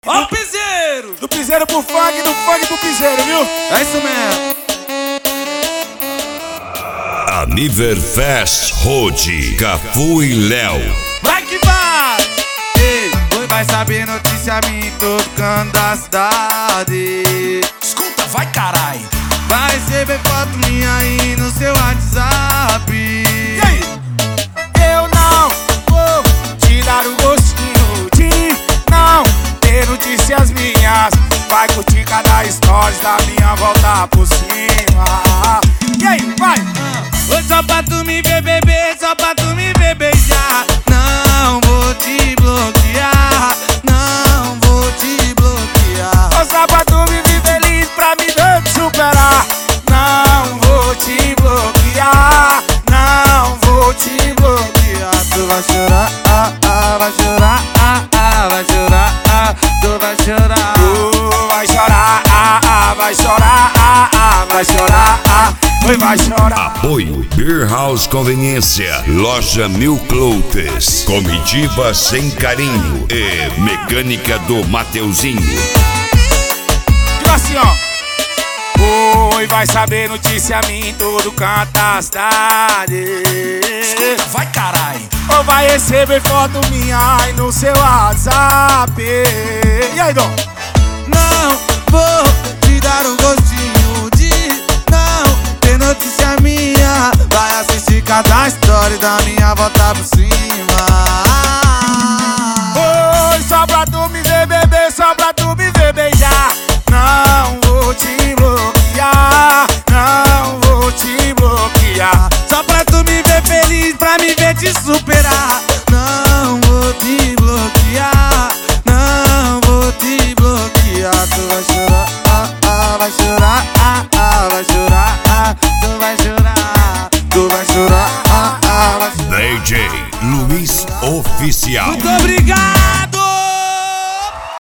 Ó o piseiro! Do piseiro pro funk, do funk pro piseiro, viu? É isso mesmo. Aniverfest Road, Cafu e Léo. Vai que vai! Ei, oi, vai saber notícia minha em todo canto da cidade. Escuta, vai carai! Vai receber foto minha aí no seu WhatsApp. E aí? Eu não vou te dar o gostinho de não ter notícias minhas. Vai curtir cada stories da minha volta por cima. E aí, vai! Oi, só pra tu me ver beber, só pra tu me ver beijar. Não vou te bloquear, não vou te bloquear. Ô, só pra tu me ver feliz, pra me ver te superar. Não vou te bloquear, não vou te bloquear. Tu vai chorar, vai chorar, vai chorar, tu vai chorar. Tu vai chorar, vai chorar, vai chorar, oi, vai chorar. Apoio Beer House Conveniência, Loja Mil Cloutes, Comitiva Sem Carinho e Mecânica do Mateuzinho. Tipo assim, ó. Oi, vai saber notícia minha em todo canto da cidade. Escuta, vai carai! Ou vai receber foto minha aí no seu WhatsApp. E aí, Dom? Não vou te dar um gostinho de não ter notícia minha. Vai assistir cada história da minha volta por cima. Oi, só pra tu me ver beber, só pra tu me ver beijar. Não vou te bloquear, não vou te bloquear. Só pra tu me ver feliz, pra me ver te superar. Não vou te bloquear, não vou te bloquear. Tu vai chorar, vai chorar, vai chorar, tu vai chorar, tu vai chorar, vai chorar. DJ Luiz Oficial. Muito obrigado!